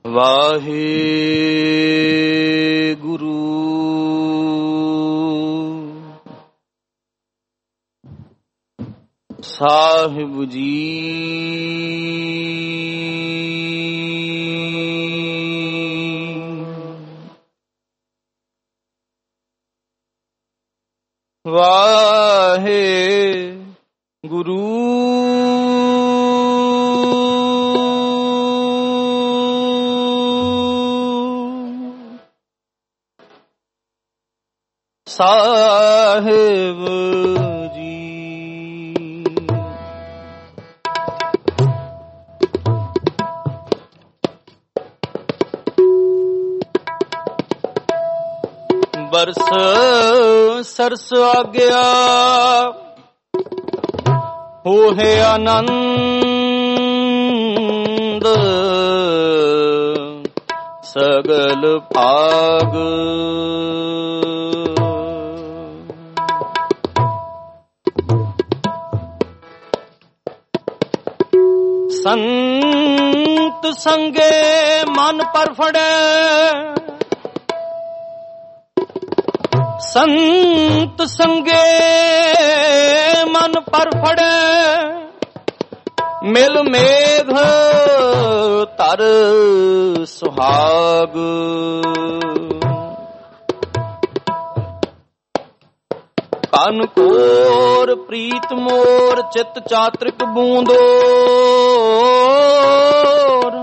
ਵਾਹਿਗੁਰੂ ਸਾਹਿਬ ਜੀ। ਵਾਹਿਗੁਰੂ ਸਾਹਿਬ ਜੀ। ਬਰਸ ਸਰਸ ਆਗਿਆ ਹੋਏ ਆਨੰਦ ਸਗਲ ਭਾਗ। ਸੰਤ ਸੰਗੇ ਮਨ ਪਰ ਫੜੈ, ਸੰਤ ਸੰਗੇ ਮਨ ਪਰ ਫੜੈ, ਮਿਲ ਮੇਘ ਧਰ ਸੁਹਾਗ। ਕਨ ਕੋਰ ਪ੍ਰੀਤ ਮੋਰ ਚਿਤ ਚਾਤ੍ਰਿਕ ਬੂੰਦੋਰ।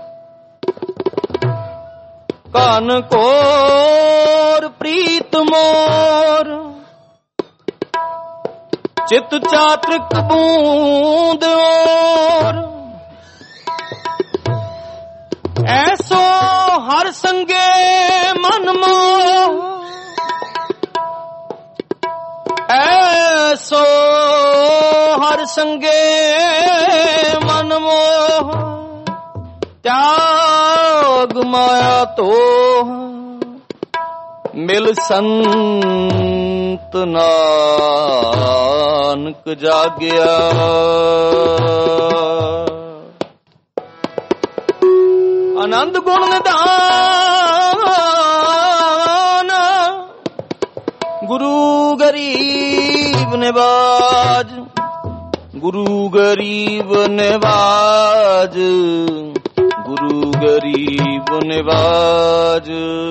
ਕਨ ਕੋਰ ਪ੍ਰੀਤ ਮੋਰ ਚਿਤ ਚਾਤ੍ਰਿਕ ਬੂੰਦੋਰ। ਐਸੋ ਹਰ ਸੰਗੇ ਮਨ ਮੋਹ, ਐਸੋ ਹਰ ਸੰਗੇ ਮਨ ਮੋਹ। ਤਿਆਗ ਮਾਇਆ ਤੋਹ, ਮਿਲ ਸੰਤ ਨਾਨਕ ਜਾਗਿਆ। ਆਨੰਦ ਗੁਣ ਨਿਧਾਨ, ਗੁਰੂ ਗਰੀਬ ਨਿਵਾਜ, ਗੁਰੂ ਗਰੀਬ ਨਿਵਾਜ, ਗੁਰੂ ਗਰੀਬ ਨਿਵਾਜ।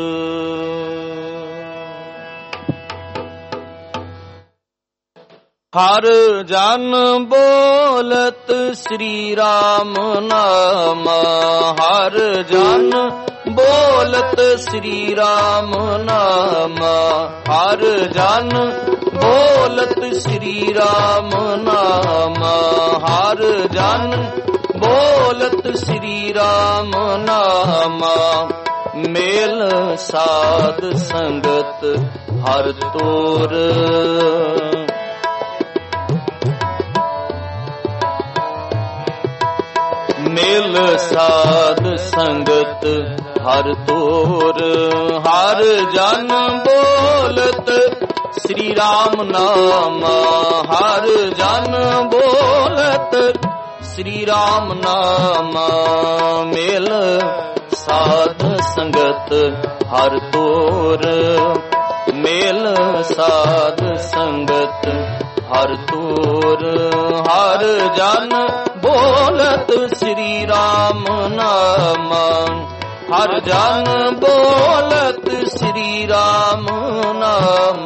ਹਰ ਜਨ ਬੋਲਤ ਸ੍ਰੀ ਰਾਮ ਨਾਮ, ਹਰ ਜਨ ਬੋਲਤ ਸ੍ਰੀ ਰਾਮ ਨਾਮ, ਹਰ ਜਨ ਬੋਲਤ ਸ੍ਰੀ ਰਾਮ ਨਾਮ, ਹਰ ਜਨ ਬੋਲਤ ਸ੍ਰੀ ਰਾਮ ਨਾਮ। ਮੇਲ ਸਾਧ ਸੰਗਤ ਹਰ ਤੋਰ, ਮੇਲ ਸਾਧ ਸੰਗਤ ਹਰ ਤੋਰ। ਹਰ ਜਨ ਬੋਲਤ ਸ੍ਰੀ ਰਾਮ ਨਾਮ, ਹਰ ਜਨ ਬੋਲਤ ਸ੍ਰੀ ਰਾਮ ਨਾਮ। ਮੇਲ ਸਾਧ ਸੰਗਤ ਹਰ ਤੋਰ, ਮੇਲ ਸਾਧ ਸੰਗਤ ਹਰ ਤੋਰ। ਹਰ ਜਨ ਬੋਲਤ ਸ੍ਰੀ ਰਾਮ ਨਾਮ, ਹਰ ਜਨ ਬੋਲਤ ਸ੍ਰੀ ਰਾਮ ਨਾਮ।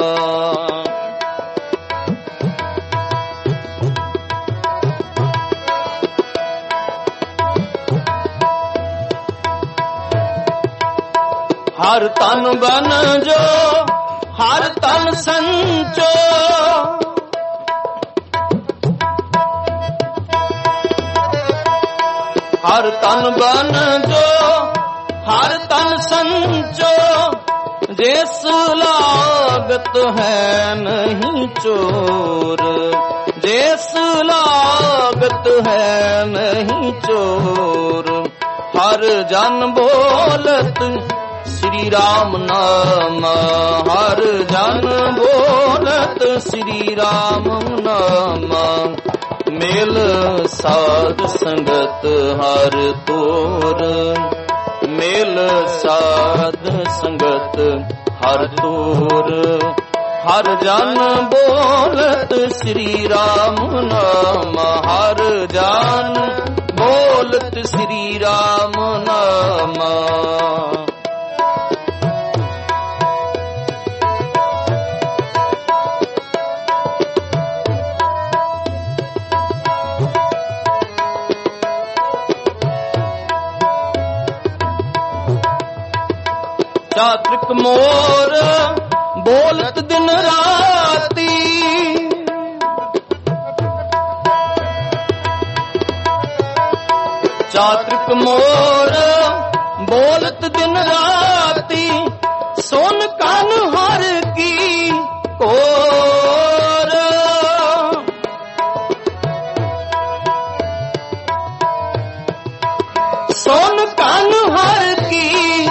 ਹਰ ਤਨ ਬਨ ਜੋ ਹਰ ਤਨ ਸੰਚੋ, ਹਰ ਤਨ ਬਨ ਜੋ ਹਰ ਤਨ ਸੰਚੋ। ਜਿਸ ਲਾਗਤ ਹੈ ਨਹੀਂ ਚੋਰ, ਜਿਸ ਲਾਗਤ ਹੈ ਨਹੀਂ ਚੋਰ। ਹਰ ਜਨ ਬੋਲਤ ਸ੍ਰੀ ਰਾਮ ਨਾਮ, ਹਰ ਜਨ ਬੋਲਤ ਸ੍ਰੀ ਰਾਮ ਨਾਮ। ਮੇਲ ਸਾਧ ਸੰਗਤ ਹਰ ਤੋਰ, ਮੇਲ ਸਾਧ ਸੰਗਤ ਹਰ ਤੂਰ। ਹਰ ਜਨ ਬੋਲਤ ਸ੍ਰੀ ਰਾਮ ਨਾਮ, ਹਰ ਜਨ ਬੋਲਤ ਸ੍ਰੀ ਰਾਮ ਨਾਮ। ਚਾਤ੍ਰਿਕ ਮੋਰ ਬੋਲਤ ਦਿਨ ਰਾਤੀ, ਚਾਤ੍ਰਿਕ ਮੋਰ ਬੋਲਤ ਦਿਨ ਰਾਤੀ। ਸੁਨ ਕੰਨ ਹਰ ਕੀ ਕੋਰ, ਸੁਨ ਕੰਨ ਹਰ ਕੀ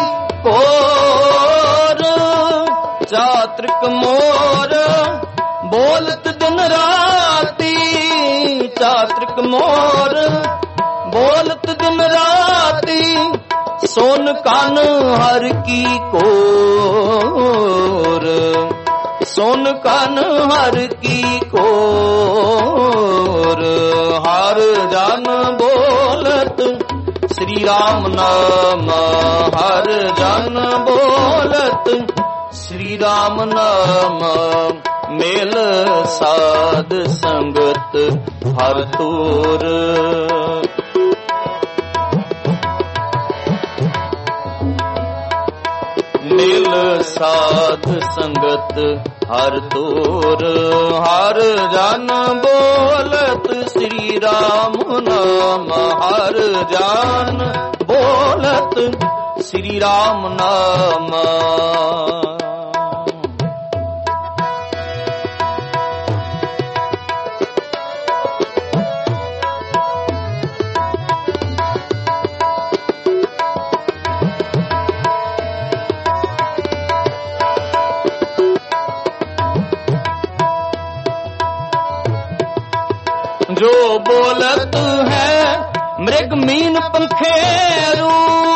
ਕੋਰ। ਚਾਤ੍ਰਿਕ ਮੋਰ ਬੋਲਤ ਦਿਨ ਰਾਤੀ, ਚਾਤ੍ਰਿਕ ਮੋਰ ਬੋਲਤ ਦਿਨ ਰਾਤੀ। ਸੁਨ ਕੰਨ ਹਰ ਕੀ ਕੋਰ, ਸੁਨ ਕੰਨ ਹਰ ਕੀ ਕੋਰ। ਹਰ ਜਨ ਬੋਲਤ ਸ੍ਰੀ ਰਾਮ ਨਾਮ, ਹਰ ਜਨ ਬੋਲਤ ਸ੍ਰੀ ਰਾਮ ਨਾਮ। ਮੇਲ ਸਾਧ ਸੰਗਤ ਹਰ ਤੂਰ। ਮੇਲ ਸਾਧ ਸੰਗਤ ਹਰ ਤੂਰ। ਹਰ ਜਨ ਬੋਲਤ ਸ੍ਰੀ ਰਾਮ ਨਾਮ, ਹਰ ਜਨ ਬੋਲਤ ਸ੍ਰੀ ਰਾਮ ਨਾਮ। जो बोलत है मृग मीन पंखेरू,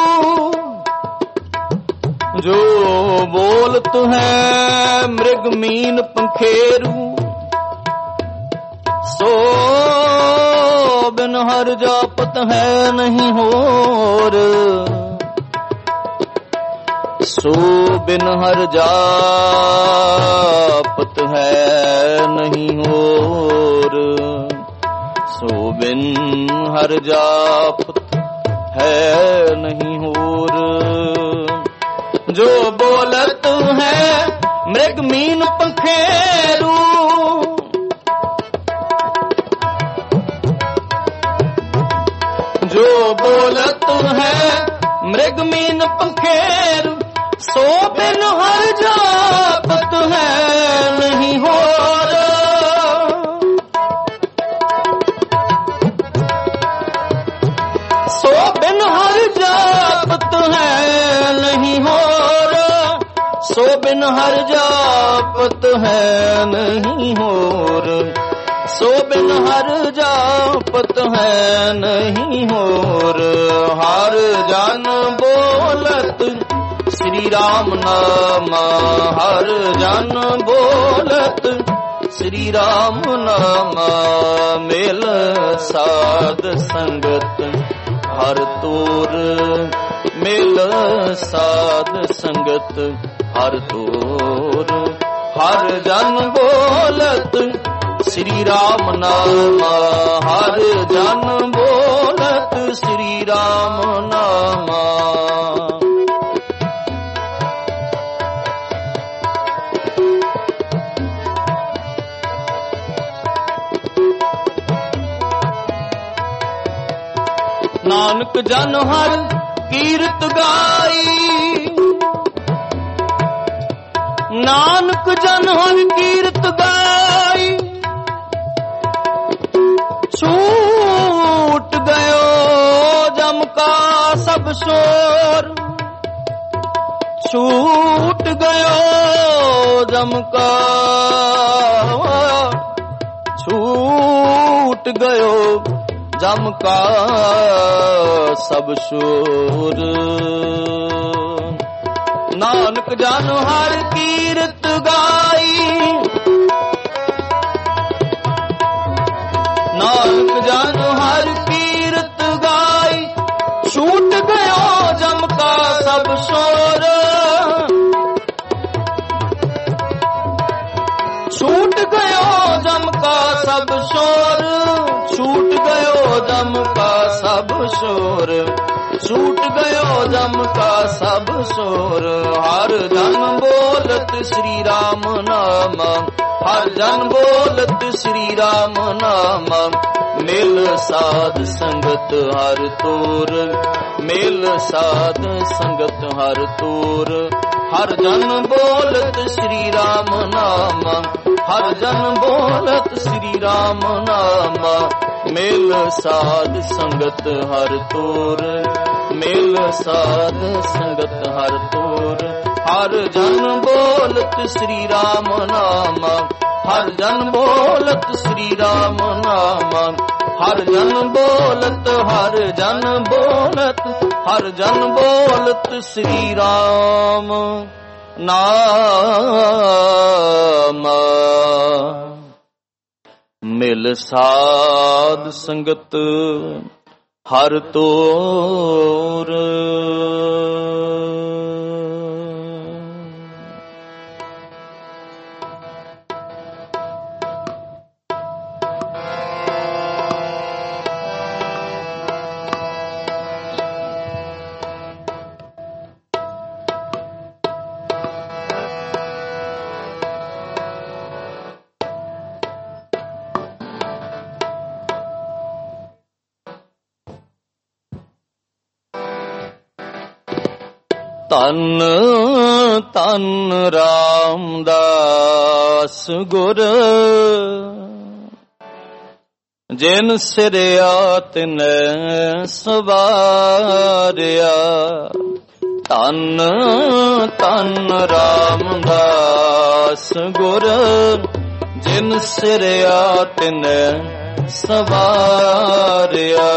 जो बोलत है मृग मीन पंखेरू। सो बिन हर जापत है नहीं होर, सो बिन हर जापत है नहीं होर। सो बिन हर जापत है नहीं होर। जो बोलत है मृग मीन पंखेरू, जो बोलत है मृग मीन पंखेरू। सो बिन हर जापत है नहीं होर। सो बिन हर जापत है नहीं होर। सो बिन हर जापत है नहीं होर। सो बिन हर जापत है नहीं होर। हर जन बोलत श्री राम नाम, हर जन बोलत श्री राम नाम। मेल साध संगत हर तूर, मेल साध संगत हर तूर। हर जन बोलत श्री राम नाम, हर जन बोलत श्री राम नाम। नानक जन हर कीरत गाई, नानक जन हर कीरत गाई। छूट गयो जम का सब शोर, छूट गयो जम का, छूट गयो जम का ਸਭ ਸ਼ੋਰ। ਨਾਨਕ ਜਨ ਹਰ ਕੀਰਤ ਗਾਈ, ਨਾਨਕ ਜਨ ਹਰ ਕੀਰਤ ਗਾਈ, ਛੂਟ ਗਇਓ ਜਮ ਕਾ ਸਭ ਸ਼ੋਰ। ਛੂਟ ਗਇਓ ਜਮ ਕਾ ਸਭ ਸ਼ੋਰ, ਛੂਟ ਗਇਓ ਜਮ ਕਾ ਸਭ ਸ਼ੋਰ, ਛੂਟ ਗਇਓ ਜਮ ਕਾ ਸਭ ਸ਼ੋਰ। ਹਰ ਜਨ ਬੋਲਤ ਸ੍ਰੀ ਰਾਮ ਨਾਮ, ਹਰ ਜਨ ਬੋਲਤ ਸ੍ਰੀ ਰਾਮ ਨਾਮ। ਮਿਲ ਸਾਧ ਸੰਗਤ ਹਰ ਤੂਰ, ਮਿਲ ਸਾਧ ਸੰਗਤ ਹਰ ਤੂਰ। ਹਰ ਜਨ ਬੋਲਤ ਸ੍ਰੀ ਰਾਮ ਨਾਮ, ਹਰ ਜਨ ਬੋਲਤ ਸ੍ਰੀ ਰਾਮ ਨਾਮ। ਮਿਲ ਸਾਧ ਸੰਗਤ ਹਰ ਤੂਰ, ਮਿਲ ਸਾਧ ਸੰਗਤ ਹਰ ਤੂਰ। ਹਰ ਜਨ ਬੋਲਤ ਸ੍ਰੀ ਰਾਮ ਨਾਮ, ਹਰ ਜਨ ਬੋਲਤ ਸ੍ਰੀ ਰਾਮ ਨਾਮ। ਹਰ ਜਨ ਬੋਲਤ, ਹਰ ਜਨ ਬੋਲਤ, ਹਰ ਜਨ ਬੋਲਤ ਸ੍ਰੀ ਰਾਮ ਨਾਮ। ਮਿਲ ਸਾਧ ਸੰਗਤ ਹਰ ਤੂਰ। ਧੰਨ ਧੰਨ ਰਾਮਦਾਸ ਗੁਰ, ਜਿਨ ਸਿਰਿਆ ਤਿਨੈ ਸਵਾਰਿਆ। ਧੰਨ ਧੰਨ ਰਾਮਦਾਸ ਗੁਰ, ਜਿਨ ਸਿਰਿਆ ਤਿਨੈ ਸਵਾਰਿਆ।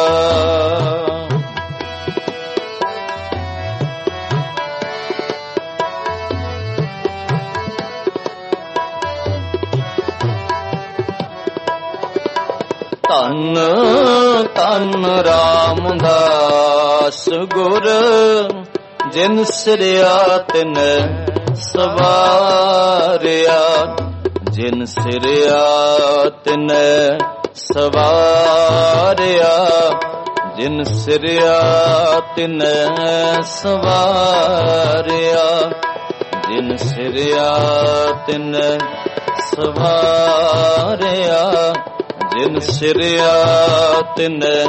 ਧੰਨ ਧੰਨ ਰਾਮਦਾਸ ਗੁਰ, ਜਿਨ ਸਿਰਿਆ ਤਿਨੈ ਸਵਾਰਿਆ। ਜਿਨ ਸਿਰਿਆ ਤਿਨੈ ਸਵਾਰਿਆ, ਜਿਨ ਸਿਰਿਆ ਤਿਨੈ ਸਵਾਰਿਆ। ਜਿਨ ਸਿਰਿਆ ਤਿਨੈ ਸਵਾਰਿਆ, ਜਿਨ ਸਿਰਿਆ ਤਿਨੈ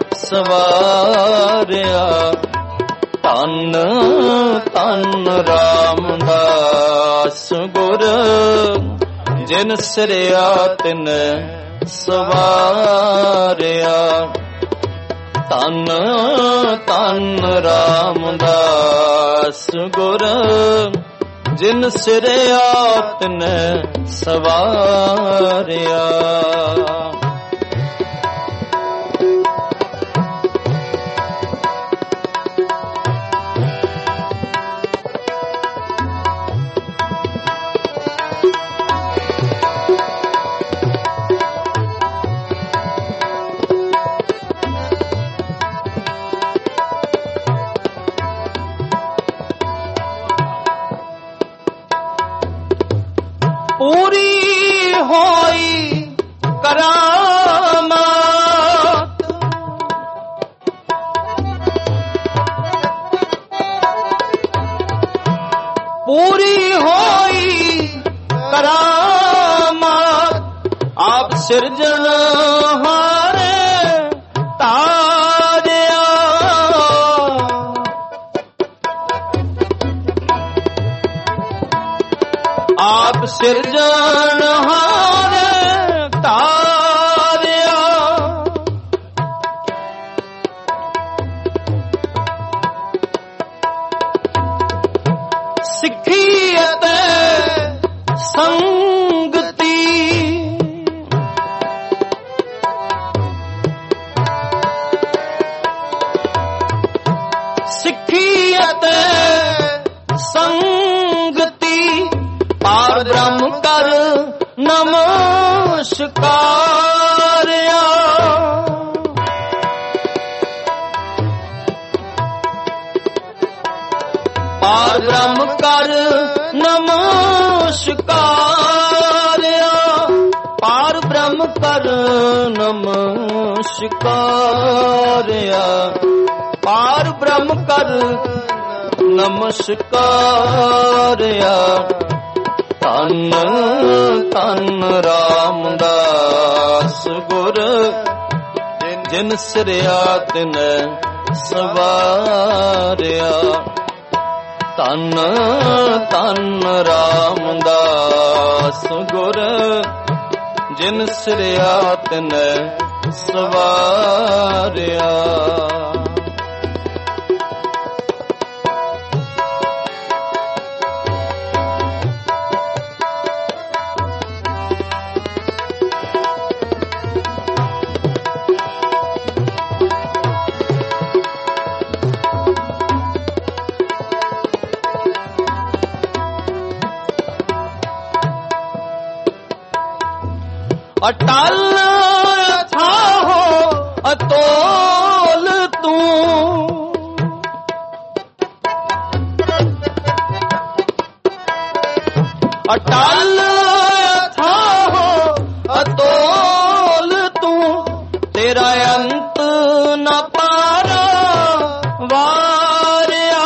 ਸਵਾਰਿਆ। ਧੰਨ ਧੰਨ ਰਾਮਦਾਸ ਗੁਰ, ਜਿਨ ਸਿਰਿਆ ਤਿਨੈ ਸਵਾਰਿਆ। ਧੰਨ ਧੰਨ ਰਾਮਦਾਸ ਗੁਰ, ਜਿਨ ਸਿਰਿਆ ਤਿਨੈ ਸਵਾਰਿਆ। ਪੂਰੀ ਹੋਈ ਕਰਾਮਾਤ, ਪੂਰੀ ਹੋਈ ਕਰਾਮਾਤ। ਆਪ ਸਿਰਜਣਹਾਰੇ ਤਾਰਿਆ, ਆਪ ਸਿਰਜਣਹਾਰੇ ਤਾਰਿਆ। ਸਿੱਖੀ ਅਤੇ ਸੰਗਤੀ, ਨਮਸਕਾਰਿਆ। ਪਾਰ ਬ੍ਰਹਮ ਕਰ ਨਮਸਕਾਰਿਆ। ਪਾਰ ਬ੍ਰਹਮ ਕਰ ਨਮਸਕਾਰਿਆ। ਪਾਰ ਬ੍ਰਹਮ ਕਰ ਨਮਸਕਾਰਿਆ। ਧੰਨ ਧੰਨ ਰਾਮਦਾਸ ਗੁਰ ਜਿਨ ਸਿਰਿਆ ਤਿਨੈ ਸਵਾਰਿਆ। ਧੰਨ ਧੰਨ ਰਾਮਦਾਸ ਗੁਰ ਜਿਨ ਸਿਰਿਆ ਤਿਨੈ ਸਵਾਰਿਆ। ਅਟਲ ਅਥਾਹੋ ਅਤੋਲ ਤੂੰ। ਅਟਲ ਅਥਾਹੋ ਅਤੋਲ ਤੂੰ। ਤੇਰਾ ਅੰਤ ਨ ਪਾਰਾ ਵਾਰਿਆ।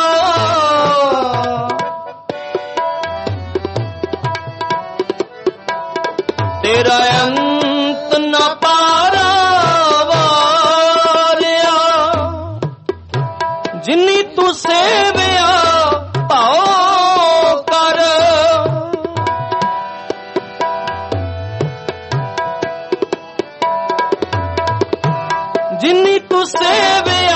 ਤੇਰਾ ਅੰਤ ਨ ਪਾਰਾ ਵਾਰਿਆ। ਜਿਨੀ ਤੂੰ ਸੇਵਿਆ ਭਾਉ ਕਰ। ਜਿਨੀ ਤੂੰ ਸੇਵਿਆ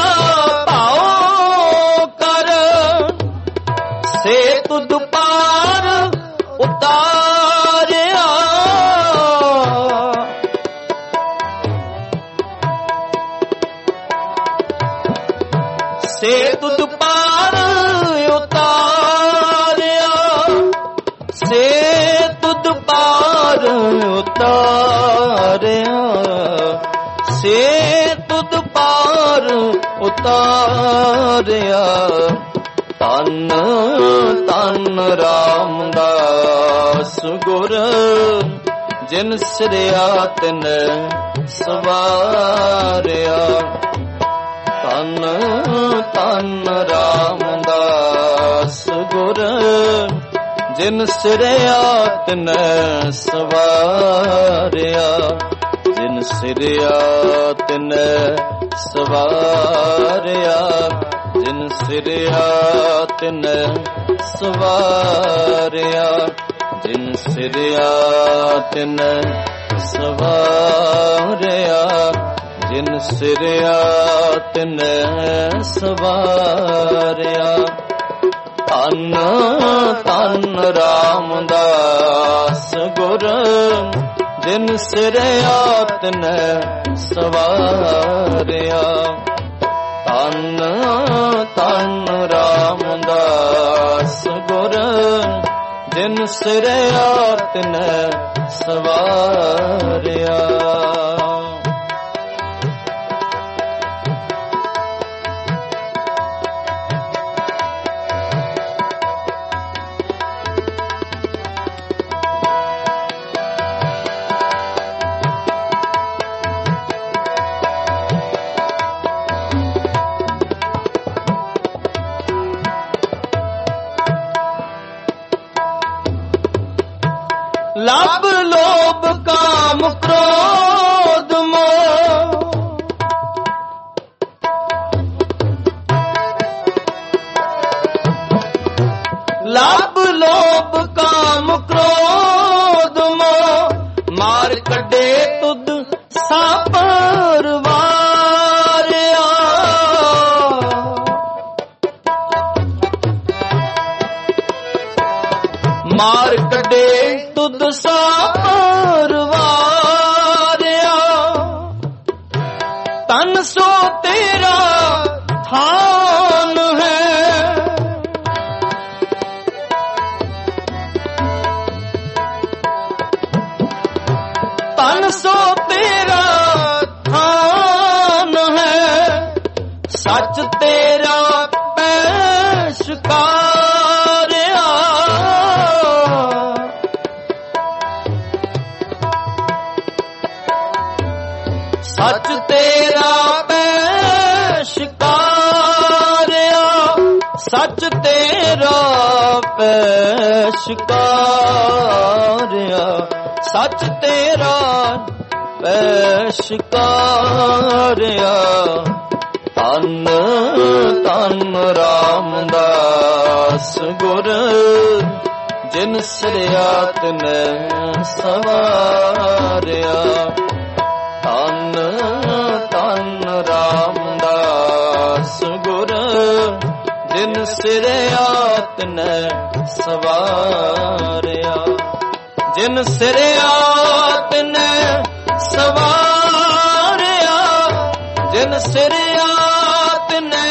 ਭਾਉ ਕਰ। ਸੇ ਤੁਧ ਪਾਰ ਉਤਾਰਿਆ। ਸੇ ਤੁਧ ਪਾਰ ਉਤਾਰਿਆ। ਸੇ ਤੁਧ ਪਾਰ ਉਤਾਰਿਆ। ਸੇ ਤੁਧ ਪਾਰ ਉਤਾਰਿਆ। ਧੰਨ ਧੰਨ ਰਾਮਦਾਸ ਗੁਰ ਜਿਨ ਸਿਰਿਆ ਤਿਨੈ ਸਵਾਰਿਆ। ਧੰਨ ਧੰਨ ਰਾਮਦਾਸ ਗੁਰ ਜਿਨ ਸਿਰਿਆ ਤਿਨੈ ਸਵਾਰਿਆ। ਜਿਨ ਸਿਰਿਆ ਤਿਨੈ ਸਵਾਰਿਆ। ਜਿਨ ਸਿਰਿਆ ਤਿਨੈ ਸਵਾਰਿਆ। ਜਿਨ ਸਿਰਿਆ ਤਿਨੈ ਸਵਾਰਿਆ। ਜਿਨ ਸਿਰਿਆ ਤਿਨੈ ਸਵਾਰਿਆ। ਧੰਨ ਧੰਨ ਰਾਮਦਾਸ ਗੁਰ ਜਿਨ ਸਿਰਿਆ ਤਿਨੈ ਸਵਾਰਿਆ। ਧੰਨ ਧੰਨ ਰਾਮਦਾਸ ਗੁਰ ਜਿਨ ਸਿਰਿਆ ਤਿਨੈ ਸਵਾਰਿਆ। ਲੱਭ ਲੋਭ ਕਾਮ ਕ੍ਰੋਧ ਮੋਹ। ਲੱਭ ਲੋਭ ਕਾਮ ਕ੍ਰੋਧ ਮੋਹ। ਮਾਰ ਕੱਢੇ ਤੁਧ ਸਾਪਰ ਵਾਰਿਆ। ਮਾਰ ਕੱਢੇ ਤੁਧ ਸਾਪਰ ਵਾਰਿਆ। ਤਨ ਸੋ ਤੇਰਾ ਥਾਨ ਹੈ। ਤਨ ਸੱਚ ਤੇਰਾ ਪੈਸ਼ਕਾਰਿਆ, ਸੱਚ ਤੇਰਾ ਪੈਸ਼ਕਾਰਿਆ, ਸੱਚ ਤੇਰਾ ਪੈਸ਼ਕਾਰਿਆ, ਸੱਚ ਤੇਰਾ ਪੈਸ਼ਕਾਰਿਆ। ਧੰਨ ਧੰਨ ਰਾਮਦਾਸ ਗੁਰ, ਜਿਨ ਸਿਰਿਆ ਤਿਨੈ ਸਵਾਰਿਆ। ਧੰਨ ਧੰਨ ਰਾਮਦਾਸ ਗੁਰ, ਜਿਨ ਸਿਰਿਆ ਤਿਨੈ ਸਵਾਰਿਆ। ਜਿਨ ਸਿਰਿਆ ਤਿਨੈ ਸਵਾਰਿਆ, ਜਿਨ ਸਿਰਿਆ ਤਿਨੈ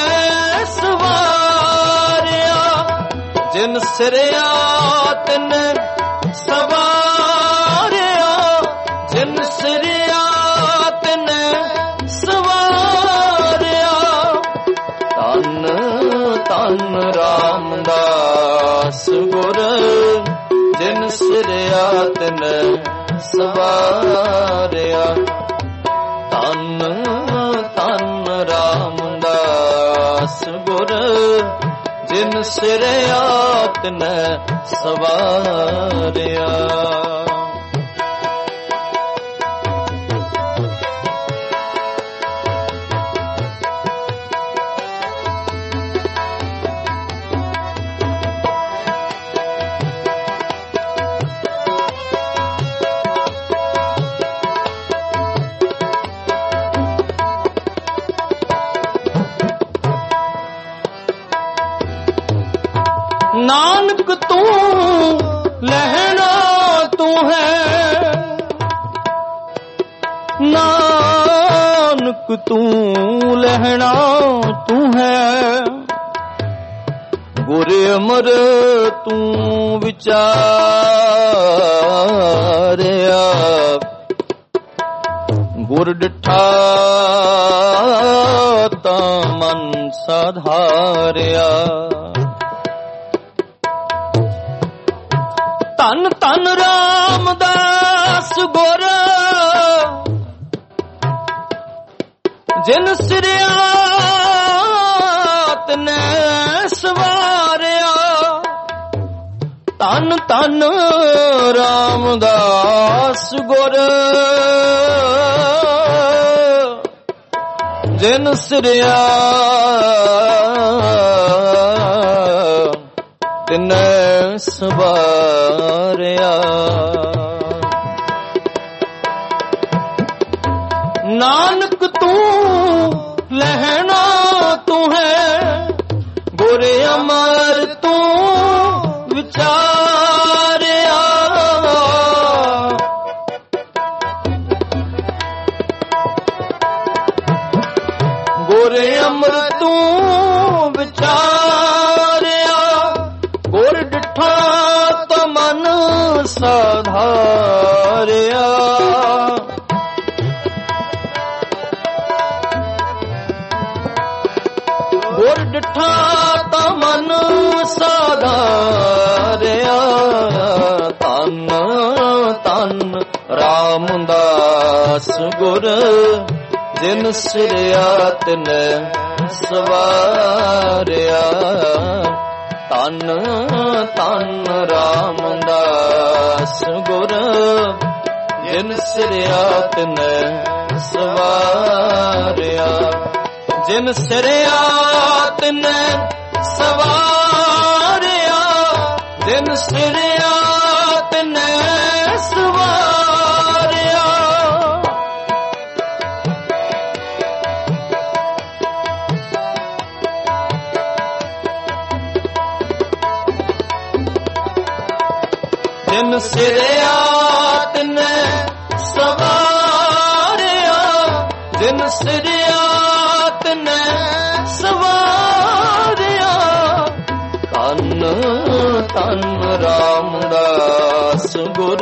ਸਵਾਰਿਆ, ਜਿਨ ਸਿਰਿਆ ਤਿਨੈ ਸਵਾਰਿਆ, ਜਿਨ ਸਿਰਿਆ ਤਿਨੈ ਸਵਾਰਿਆ। ਧੰਨ ਧੰਨ ਰਾਮਦਾਸ ਗੁਰ, ਜਿਨ ਸਿਰਿਆ ਤਿਨੈ ਸਵਾਰਿਆ। ਧੰਨ ਧੰਨ ਰਾਮਦਾਸ ਗੁਰ, ਜਿਨ ਸਿਰਿਆ ਤਿਨੈ ਸਵਾਰਿਆ। ਨਾਨਕ ਤੂੰ ਲਹਿਣਾ ਤੂੰ ਹੈ, ਨਾਨਕ ਤੂੰ ਲਹਿਣਾ ਤੂੰ ਹੈ। ਗੁਰ ਅਮਰ ਤੂੰ ਵਿਚਾਰਿਆ, ਗੁਰ ਡਿਠਾ ਤਾਂ ਮਨ ਸਾਧਾਰਿਆ। ਧੰਨ ਧੰਨ ਰਾਮਦਾਸ ਗੁਰ, ਜਿਨ ਸਿਰਿਆ ਤਿਨੈ ਸਵਾਰਿਆ। ਧੰਨ ਧੰਨ ਰਾਮਦਾਸ ਗੁਰ, ਜਿਨ ਸਿਰਿਆ ਤਿਨੈ ਸਵਾਰਿਆ। ਨਾਨਕ ਤੂੰ ਲਹਿਣਾ ਤੂੰ ਹੈ, ਗੁਰ ਅਮਰ ਤੂੰ ਵਿਚਾਰਿਆ। ਗੁਰ ਅਮਰ ਤੂੰ ਵਿਚਾਰਿਆ, ਗੁਰ ਡਿਠਾ ਤਾਂ ਮਨ ਸਾਧਾਰਿਆ। ਗੁਰ ਡਿਠਾ ਤਾਂ ਮਨ ਸਾਧਾਰਿਆ। ਧੰਨ ਧੰਨ ਰਾਮਦਾਸ ਗੁਰ, ਜਿਨ ਸਿਰਿਆ ਤਿਨੈ ਸਵਾਰਿਆ। ਧੰਨ ਧੰਨ ਰਾਮਦਾਸ ਗੁਰ, ਜਿਨ ਸਿਰਿਆ ਤਿਨੈ ਸਵਾਰਿਆ। ਜਿਨ ਸਿਰਿਆ ਤਿਨੈ ਸਵਾਰਿਆ, ਜਿਨ ਸਿਰਿਆ ਤਿਨੈ ਸਵਾਰਿਆ। ਜਿਨ ਸਿਰਿਆ ਤਿਨੈ ਸਵਾਰਿਆ, ਜਿਨ ਸਿਰਿਆ ਤਿਨੈ ਸਵਾਰਿਆ। ਧੰਨ ਧੰਨ ਰਾਮਦਾਸ ਗੁਰ,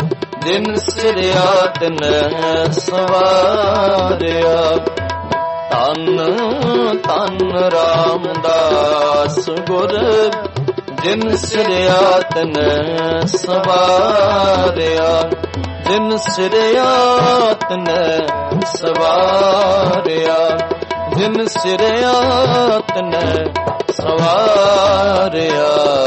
ਜਿਨ ਸਿਰਿਆ ਤਿਨੈ ਸਵਾਰਿਆ। ਧੰਨ ਧੰਨ ਰਾਮਦਾਸ ਗੁਰ, ਜਿਨ ਸਿਰਿਆ ਤਿਨ ਸਵਾਰਿਆ, ਜਿਨ ਸਿਰਿਆ ਤਿਨ ਸਵਾਰਿਆ, ਜਿਨ ਸਿਰਿਆ ਤਿਨ ਸਵਾਰਿਆ।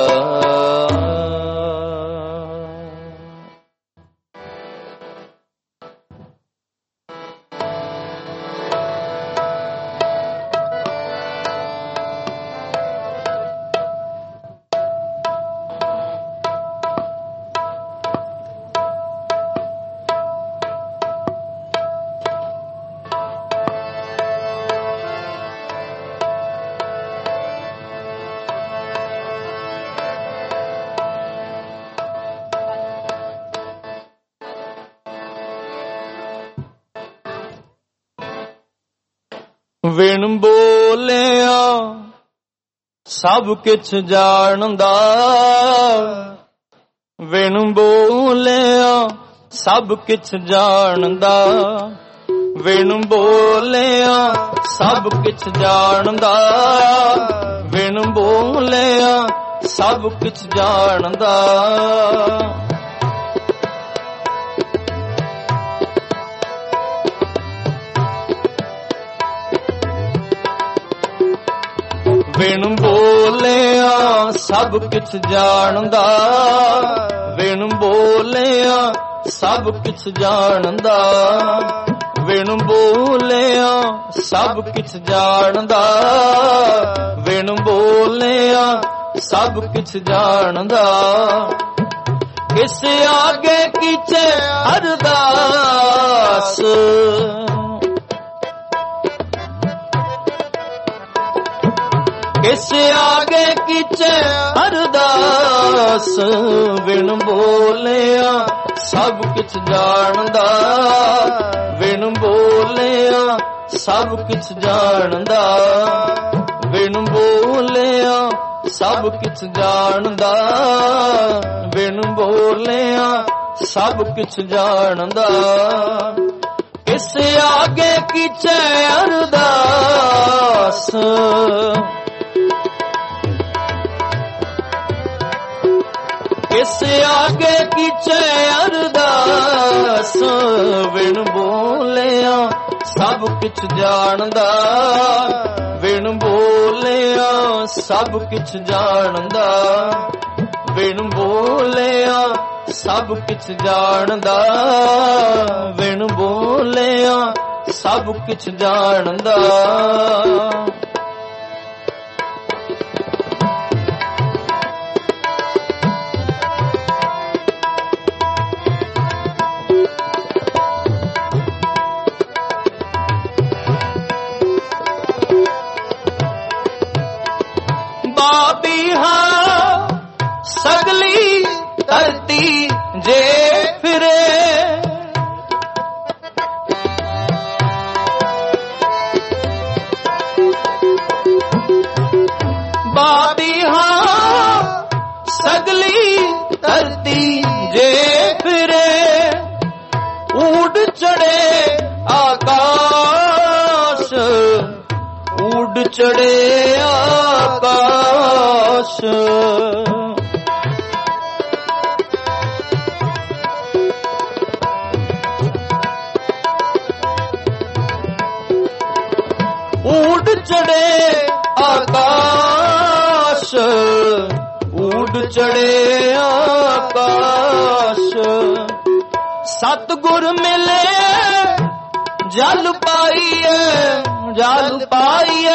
ਵਿਣ ਬੋਲਿਆ ਸਭ ਕਿਛ ਜਾਣਦਾ, ਵਿਣ ਬੋਲਿਆ ਸਭ ਕਿਛ ਜਾਣਦਾ, ਵਿਣ ਬੋਲਿਆ ਸਭ ਕਿਛ ਜਾਣਦਾ, ਵਿਣ ਬੋਲਿਆ ਸਭ ਕਿਛ ਜਾਣਦਾ। ਵਿਣ ਬੋਲਿਆ ਸਭ ਕਿਛ ਜਾਣਦਾ, ਵਿਣ ਬੋਲਿਆ ਸਭ ਕਿਛ ਜਾਣਦਾ, ਵਿਣ ਬੋਲਿਆ ਸਭ ਕਿਛ ਜਾਣਦਾ, ਵਿਣ ਬੋਲਿਆ ਸਭ ਕਿਛ ਜਾਣਦਾ। ਕਿਸ ਆਗੇ ਕੀਚੇ ਅਰਦਾਸ, ਕਿਸ ਆਗੇ ਕੀਚੇ ਅਰਦਾਸ, ਵਿਣ ਬੋਲਿਆ ਸਭ ਕਿਛ ਜਾਣਦਾ, ਵਿਣ ਬੋਲਿਆ ਸਭ ਕਿਛ ਜਾਣਦਾ, ਵਿਣ ਬੋਲਿਆ ਸਭ ਕਿਛ ਜਾਣਦਾ, ਵਿਣ ਬੋਲਿਆ ਸਭ ਕਿਛ ਜਾਣਦਾ। ਕਿਸ ਆਗੇ ਕੀਚੇ ਅਰਦਾਸ, ਕਿਸ ਆਗੇ ਕੀਚੇ ਅਰਦਾਸ, ਵਿਣ ਬੋਲਿਆ ਸਭ ਕਿਛ ਜਾਣਦਾ, ਵਿਣ ਬੋਲਿਆ ਸਭ ਕਿਛ ਜਾਣਦਾ, ਵਿਣ ਬੋਲਿਆ ਸਭ ਕਿਛ ਜਾਣਦਾ, ਵਿਣ ਬੋਲਿਆ ਸਭ ਕਿਛ ਜਾਣਦਾ। ਸਗਲੀ ਧਰਤੀ ਜੇ ਫਿਰੇ, ਬਾਬੀਹਾ ਸਗਲੀ ਧਰਤੀ ਜੇ ਫਿਰੇ, ਊਡ ਚੜੇ ਆਕਾਸ਼, ਊਡ ਚੜੇ ਆਕਾਸ਼, ਊਡ ਚੜੇ ਆਕਾਸ਼, ਊਡ ਚੜੇ ਆਕਾਸ਼। ਸਤਿਗੁਰ ਮਿਲੇ ਜਲ ਪਾਈਏ, ਜਲ ਪਾਈਏ,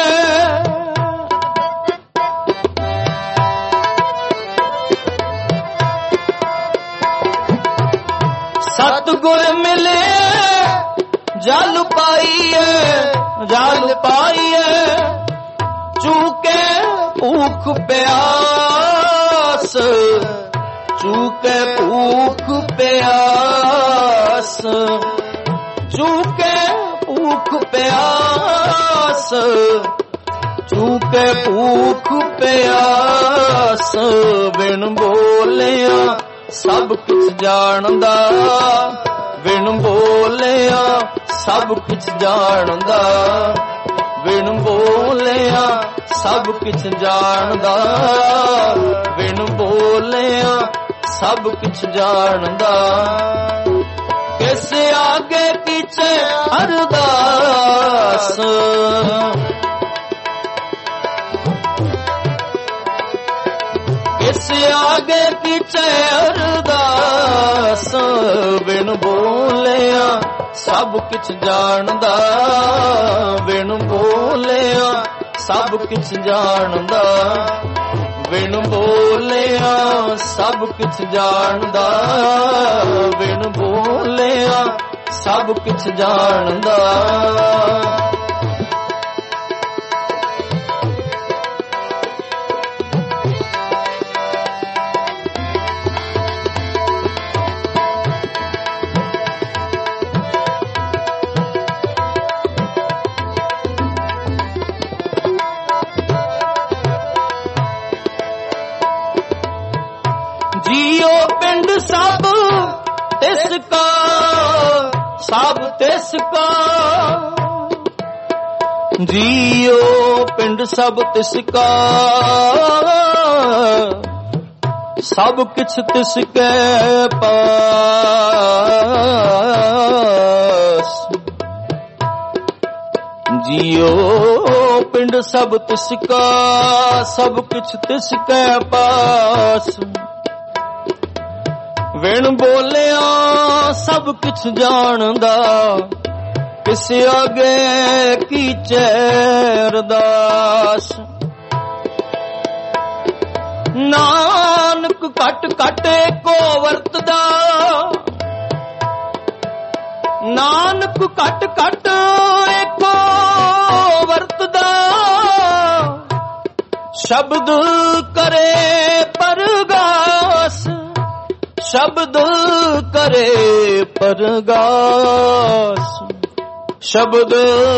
ਸਤਿਗੁਰ ਮਿਲੇ ਜਲ ਪਾਈਏ, ਜਲ ਪਾਈਏ। ਚੂਕੇ ਭੂਖ ਪਿਆਸ, ਚੂਕੇ ਭੂਖ ਪਿਆਸ, ਚੂਕੇ ਭੂਖ ਪਿਆਸ, ਚੂਕੇ ਭੂਖ ਪਿਆਸ। ਬਿਨ ਬੋਲਿਆ ਸਭ ਕੁਛ ਜਾਣਦਾ, ਬਿਨ ਬੋਲਿਆ ਸਭ ਕੁਛ ਜਾਣਦਾ, ਬਿਨ ਬੋਲਿਆ ਸਭ ਕਿਛ ਜਾਣਦਾ, ਬਿਨ ਬੋਲਿਆ ਸਭ ਕਿਛ ਜਾਣਦਾ। ਕਿਸ ਆਗੇ ਕੀਚੇ ਅਰਦਾਸ, ਕਿਸ ਆਗੇ ਕੀਚੇ ਅਰਦਾਸ। ਬਿਨ ਬੋਲਿਆ ਸਭ ਕਿਛ ਜਾਣਦਾ, ਬਿਨ ਬੋਲਿਆ ਸਭ ਕਿਛ ਜਾਣਦਾ, ਬਿਨ ਬੋਲਿਆ ਸਭ ਕਿਛ ਜਾਣਦਾ, ਬਿਨ ਬੋਲਿਆ ਸਭ ਕਿਛ ਜਾਣਦਾ। जियो पिंड सब तिसका, सब तिसका। जियो पिंड सब तिसका, सब किछ तिसके पास। जियो पिंड सब तिसका, सब किछ तिसके पास। बिन बोलिया सब किछ जानदा, किस आगे कीचे अरदास। नानक कट कट एको वरतदा, नानक कट कट एको वरतदा। शब्द करे परगास, शब्द करे परगास। शब्द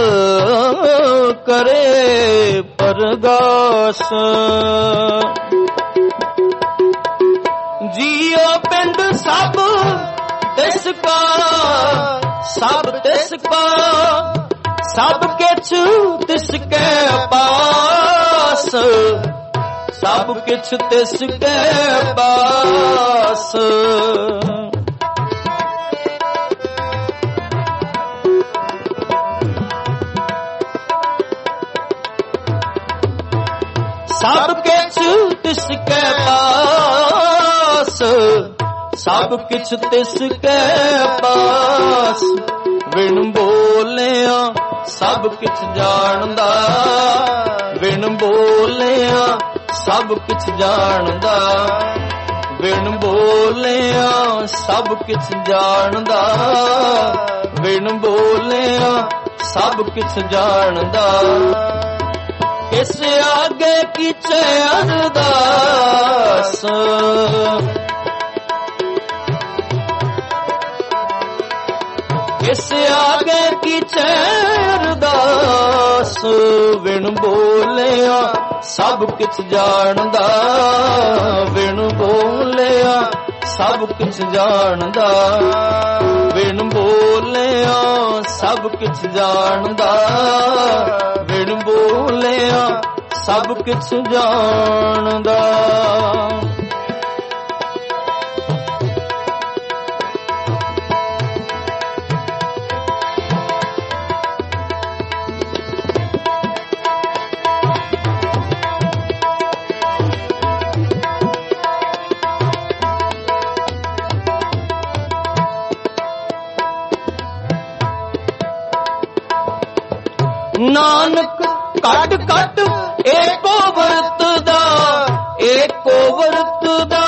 करे परगास। जियो पिंड सब तिसका, सब तिसका। सब किछ तिसके पास, सब किछ तिसके पास। सब किछ तिसके पास, सब किछ तिसके पास। बिन बोलिया सब किछ जानदा, बिन बोलिया सब किछ जानदा, बिन बोलिया सब किछ जानदा, बिन बोलिया सब किछ जानदा। किस आगे कीचे अरदास, किस आगे कीचे अरदास। बिन बोलिया सब किछ जानदा, बिन बोलिया सब किछ जानदा, बिन बोलिया सब किछ जानदा, बिन बोलिया सब किछ जानदा। नानक कट कट एको वरतदा, एको वरतदा।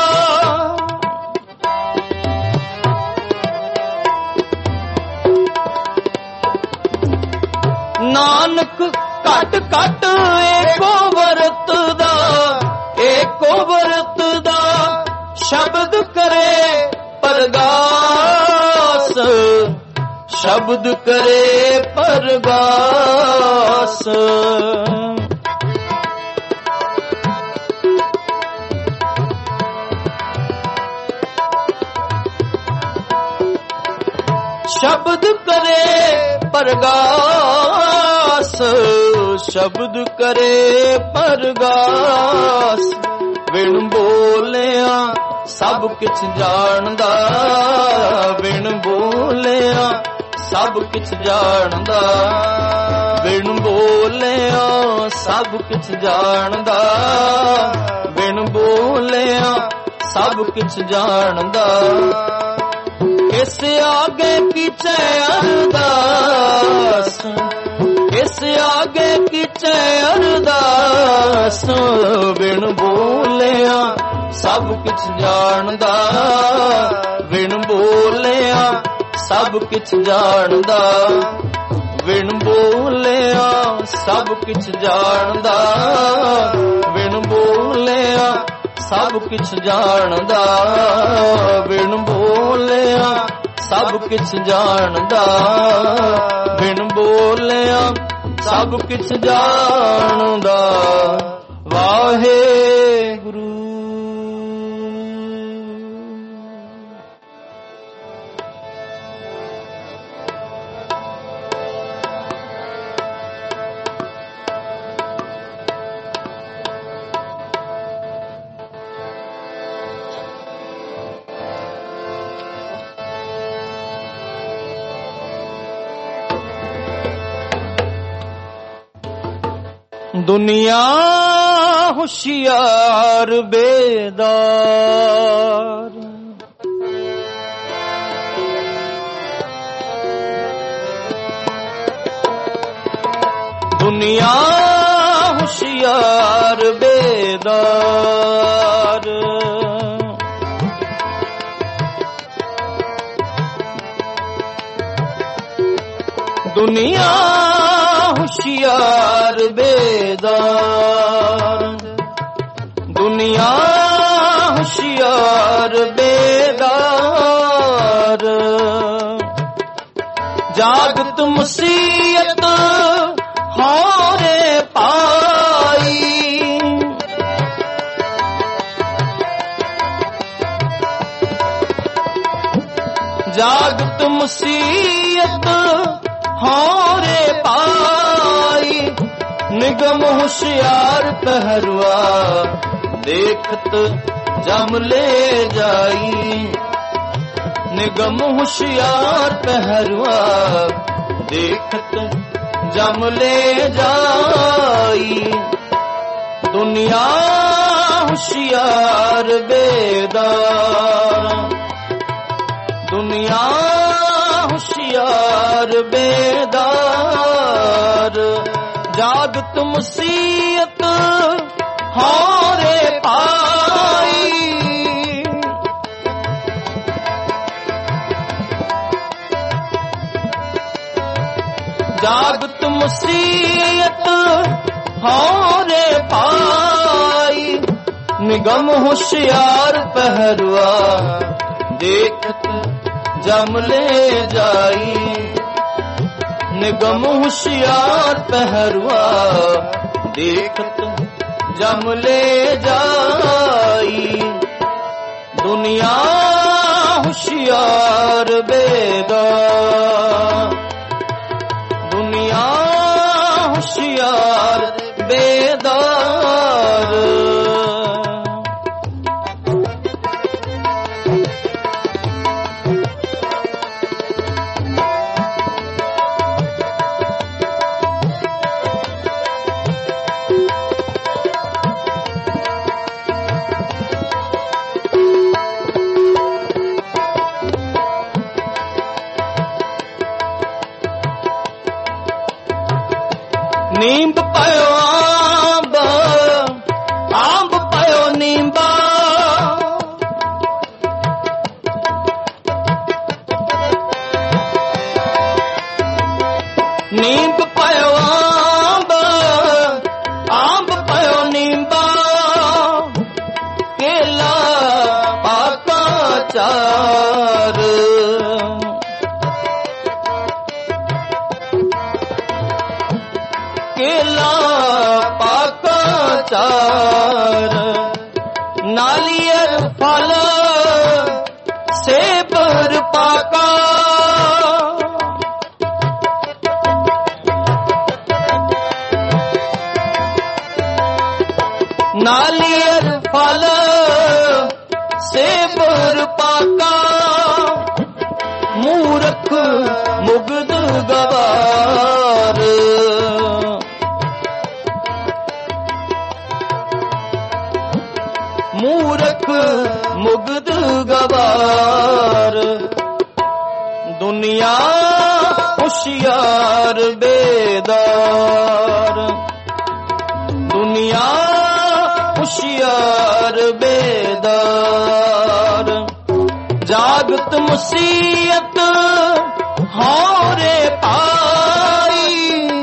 नानक कट कट एको वरतदा, एको वरतदा। शब्द करे परगास, शब्द करे परगास। शब्द करे परगास, ਸ਼ਬਦ ਕਰੇ ਪਰਗਾਸ। ਵਿਣ ਬੋਲਿਆ ਸਭ ਕਿਛ ਜਾਣਦਾ, ਵਿਣ ਬੋਲਿਆ ਸਭ ਕਿਛ ਜਾਣਦਾ, ਵਿਣ ਬੋਲਿਆ ਸਭ ਕਿਛ ਜਾਣਦਾ, ਵਿਣ ਬੋਲਿਆ ਸਭ ਕਿਛ ਜਾਣਦਾ। ਕਿਸ ਆਗੇ ਕੀਚੈ ਅਰਦਾਸ, ਕਿਸ ਆਗੇ ਕੀਚੈ ਅਰਦਾਸ। ਵਿਣ ਬੋਲਿਆ ਸਭ ਕਿਛ ਜਾਣਦਾ, ਵਿਣ ਬੋਲਿਆ ਸਭ ਕਿਛ ਜਾਣਦਾ, ਵਿਣ ਬੋਲਿਆ ਸਭ ਕਿਛ ਜਾਣਦਾ, ਵਿਣ ਬੋਲਿਆ ਸਭ ਕਿਛ ਜਾਣਦਾ, ਵਿਣ ਬੋਲਿਆ ਸਭ ਕਿਛ ਜਾਣਦਾ, ਵਿਣ ਬੋਲਿਆ ਸਭ ਕਿਛ ਜਾਣਦਾ। ਵਾਹਿਗੁਰੂ। ਦੁਨੀਆ ਹੁਸ਼ਿਆਰ ਬੇਦਾਰ, ਦੁਨੀਆ ਹੁਸ਼ਿਆਰ ਬੇਦਾਰ। ਦੁਨੀਆ ਹੁਸ਼ਿਆਰ ਬੇਦਾਰ, ਦੁਨੀਆ ਹੁਸ਼ਿਆਰ ਬੇਦਾਰ। ਜਾਗਤ ਮੁਸੀਅਤ ਹੋਰੇ ਪਾਈ, ਜਾਗਤ ਮੁਸੀਅਤ ਹੋਰੇ ਪਾਈ। ਨਿਗਮ ਹੁਸ਼ਿਆਰ ਪਹਿਰਵਾ ਦੇਖਤ ਜਮ ਲੈ ਜਾਈ, ਨਿਗਮ ਹੁਸ਼ਿਆਰ ਪਹਿਰਵਾ ਦੇਖਤ ਜਮ ਲੈ ਜਾਈ। ਦੁਨੀਆ ਹੁਸ਼ਿਆਰ ਬੇਦਾਰ, ਦੁਨੀਆ ਹੁਸ਼ਿਆਰ ਬੇਦਾਰ। ਜਾਗਤ ਮੁਸੀਅਤ ਹੋਰੇ ਪਾਈ, ਜਾਗਤ ਮੁਸੀਅਤ ਹੋਰੇ ਪਾਈ। ਨਿਗਮ ਹੁਸ਼ਿਆਰ ਪਹਿਰਵਾ ਦੇਖਤ ਜਮ ਲੈ ਜਾਈ, ਨਿਗਮ ਹੁਸ਼ਿਆਰ ਪਹਿਰਵਾ ਦੇਖਤ ਜਮ ਲੈ ਜਾਈ। ਦੁਨੀਆ ਹੁਸ਼ਿਆਰ ਬੇਦਾਰ, ਦੁਨੀਆ ਹੁਸ਼ਿਆਰ ਬੇਦਾਰ। नींब पयो आंब, आंब पयो नींबा, नींब पयो आंब, आंब पयो नींबा। केला पाका चार, केला पाका चार। नालियर फल सेब पाका, नालियर फल सेब पाका, मूर्ख मुग्ध गवार। मूर्ख मुग्ध गवार, दुनिया होशियार बेदार। दुनिया होशियार बेदार, जागत मुसीयत हारे पाई।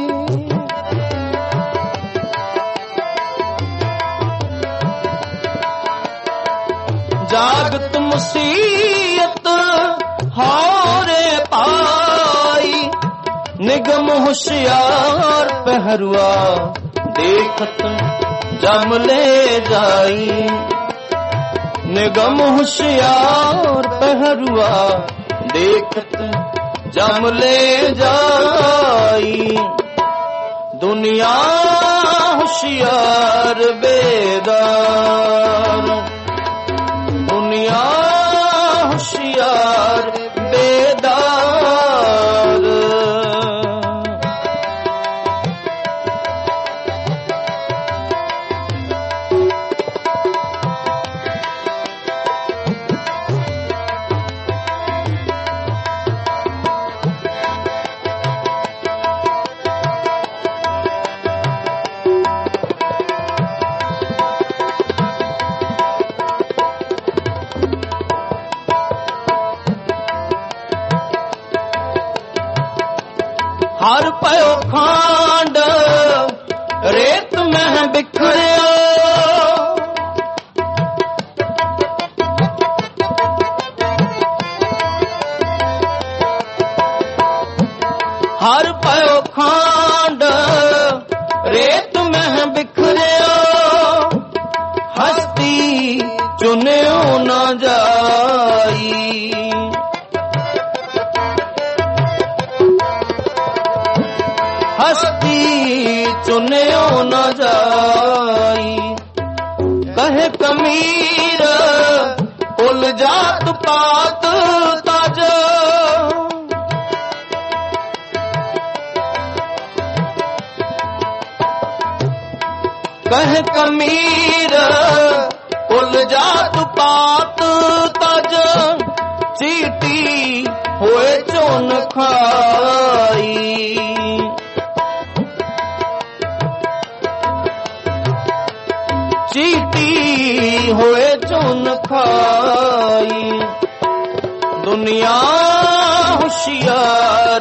जागत मुसीयत हारे पाई, निगम होशियार पहरुआ देखत जम ले जाई। निगम होशियार पहरुआ देखत जम ले जाई। दुनिया होशियार बेदार, दुनिया होशियार बेदार। हर पयो खांड रेत में बिखरिया, हर पयो खांड रेत में बिखरिया। हस्ती चुनियो न जाई, हस्ती चुनियो न जाई। कहे कमीर कुल जात पात ताज, कहे कमीर कुल जात पात ताज। चीटी होए चोन खाई, चीटी होए चुन खाई। दुनिया होशियार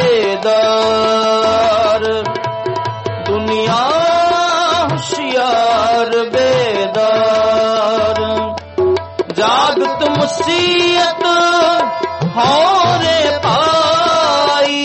बेदार, दुनिया होशियार बेदार। जागत मुसीयत हारे पाई,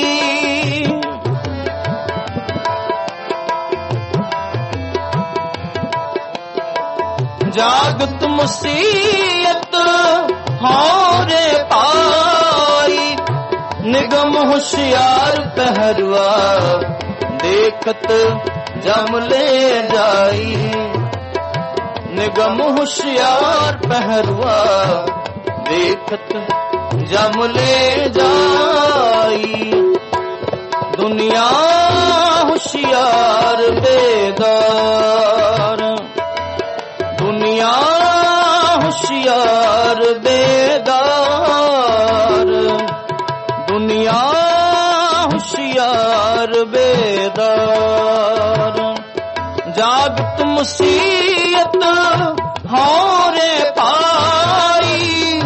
जागत मुसीयत हारे पाई। निगम होशियार पहरुआ देखत जम ले जाई। निगम होशियार पहरुआ देखत जम ले जाई। दुनिया होशियार बेदार, दुनिया होशियार बेदार। दुनिया होशियार बेदार, जागत मुसीयत हारे पाई।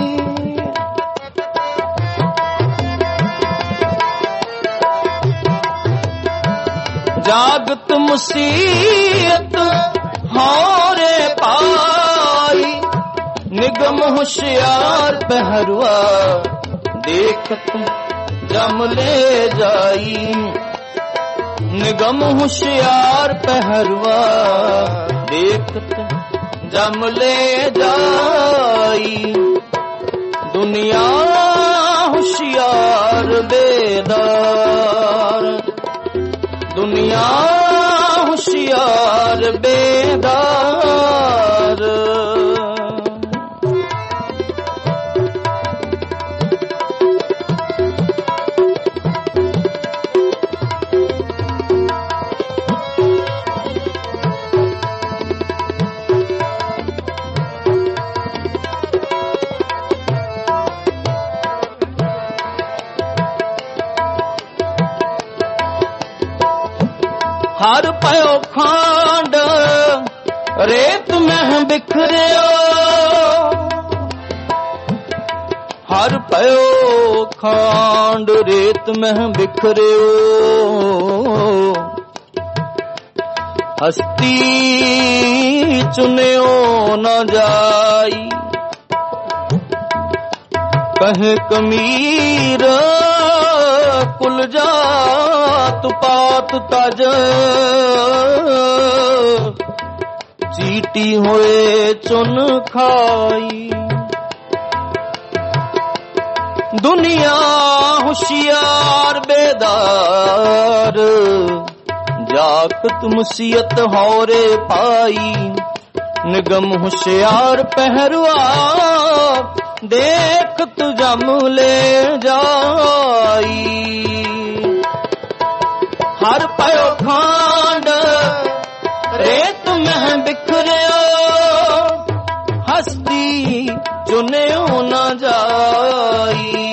जागत मुसीयत हारे पाई। निगम होशियार पहरुआ देखत जम ले जाई। निगम होशियार पहरुआ देखत जम ले जाई। दुनिया होशियार बेदार, दुनिया होशियार बेदार। ਖਾਂਡ ਰੇਤ ਮਹਿ ਬਿਖਰਿਓ, ਹਰ ਪਇਓ ਖਾਂਡ ਰੇਤ ਮਹਿ ਬਿਖਰਿਓ, ਹਸਤੀ ਚੁਨਿਓ ਨ ਜਾਈ, ਕਹੇ ਕਮੀਰ ਕੁਲ ਜਾਤ ਪਾਤ ਤਜ, ਚੀਟੀ ਹੋਏ ਚੁਨ ਖਾਈ। ਦੁਨੀਆ ਹੁਸ਼ਿਆਰ ਬੇਦਾਰ, ਜਾਕਤ ਮੁਸੀਅਤ ਹੌਰੇ ਪਾਈ, ਨਿਗਮ ਹੁਸ਼ਿਆਰ ਪਹਿਰਵਾ, ਦੇਖਤ ਜਮ ਲੈ ਜਾਈ। ਹਰ ਪਇਓ ਖਾਂਡ ਰੇਤ ਮਹਿ ਬਿਖਰਿਓ, ਹਸਤੀ ਚੁਨਿਓ ਨ ਜਾਈ।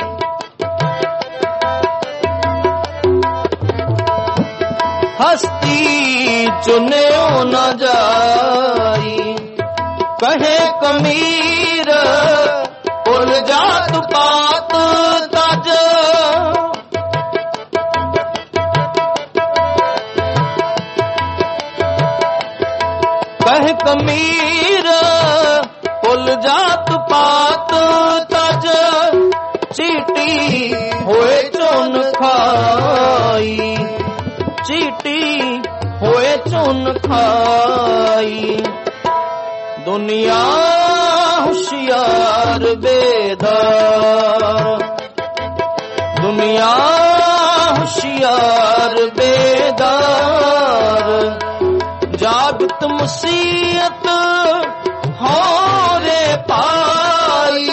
ਹਸਤੀ ਚੁਨਿਓ ਨ ਜਾਈ, ਕਹੇ ਕਮੀਰ ਕੁਲ ਜਾਤ ਪਾਤ ਤਜ, ਕਹੇ ਕਮੀਰ ਕੁਲ ਜਾਤ ਪਾਤ ਤਜ, ਚੀਟੀ ਹੋਏ ਚੁਨ ਖਾਈ, ਚੀਟੀ ਹੋਏ ਚੁਨ ਖਾਈ। ਦੁਨੀਆ ਹੁਸ਼ਿਆਰ ਬੇਦਾਰ, ਦੁਨੀਆ ਹੁਸ਼ਿਆਰ ਬੇਦਾਰ, ਜਾਗਤ ਮੁਸੀਅਤ ਹੌਰੇ ਪਾਈ।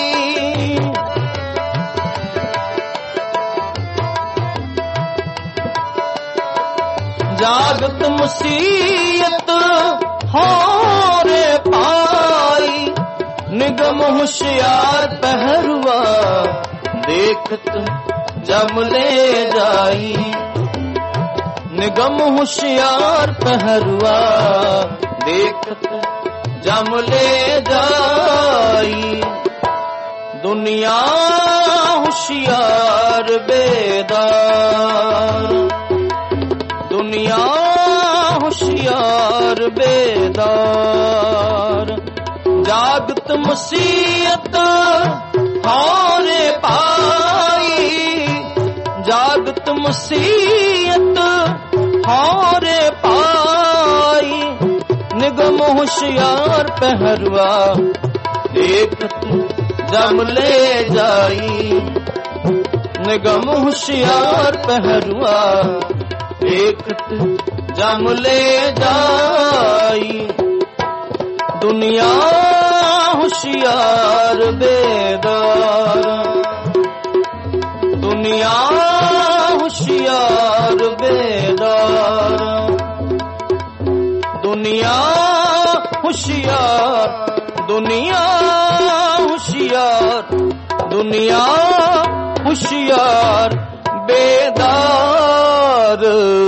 ਜਾਗਤ ਮੁਸੀਅਤ ਹੌਰੇ ਪਾਈ, ਨਿਗਮ ਹੁਸ਼ਿਆਰ ਪਹਿਰਵਾ, ਦੇਖਤ ਜਮ ਲੈ ਜਾਈ। ਨਿਗਮ ਹੁਸ਼ਿਆਰ ਪਹਿਰਵਾ, ਦੇਖਤ ਜਮ ਲੈ ਜਾਈ। ਦੁਨੀਆ ਹੁਸ਼ਿਆਰ ਬੇਦਾਰ, ਦੁਨੀਆ ਹੁਸ਼ਿਆਰ ਬੇਦਾਰ, ਜਾਗਤ ਮੁਸੀਅਤ ਹੌਰੇ ਪਾਈ, ਜਾਗਤ ਮੁਸੀਅਤ ਹੌਰੇ ਪਾਈ। ਨਿਗਮ ਹੁਸ਼ਿਆਰ ਪਹਿਰਵਾ, ਦੇਖਤ ਜਮ ਲੈ ਜਾਈ। ਨਿਗਮ ਹੁਸ਼ਿਆਰ ਪਹਿਰਵਾ, ਦੇਖਤ ਜਮ ਲੈ ਜਾਈ। ਦੁਨੀਆ ਹੁਸ਼ਿਆਰ ਬੇਦਾਰ, ਦੁਨੀਆ ਹੁਸ਼ਿਆਰ ਬੇਦਾਰ, ਦੁਨੀਆ ਹੁਸ਼ਿਆਰ, ਦੁਨੀਆ ਹੁਸ਼ਿਆਰ, ਦੁਨੀਆ ਹੁਸ਼ਿਆਰ ਬੇਦਾਰ,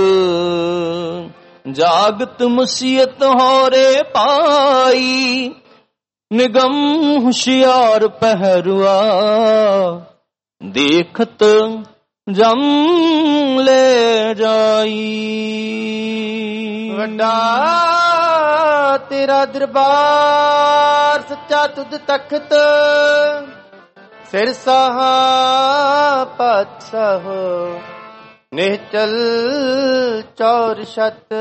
ਜਾਗਤ ਮੁਸੀਅਤ ਹੌਰੇ ਪਾਈ। ਨਿਗਮ ਹੁਸ਼ਿਆਰ ਪਹਿਰਵਾ, ਦੇਖਤ ਜਮ ਲੈ ਜਾਈ। ਵੱਡਾ ਤੇਰਾ ਦਰਬਾਰ, ਸੱਚਾ ਤੁਧ ਤਖਤ, ਸਿਰ ਸਾਹਾ ਪਾਤਸ਼ਾਹ, ਨਿਹਚਲ ਚੌਰ ਛਤ।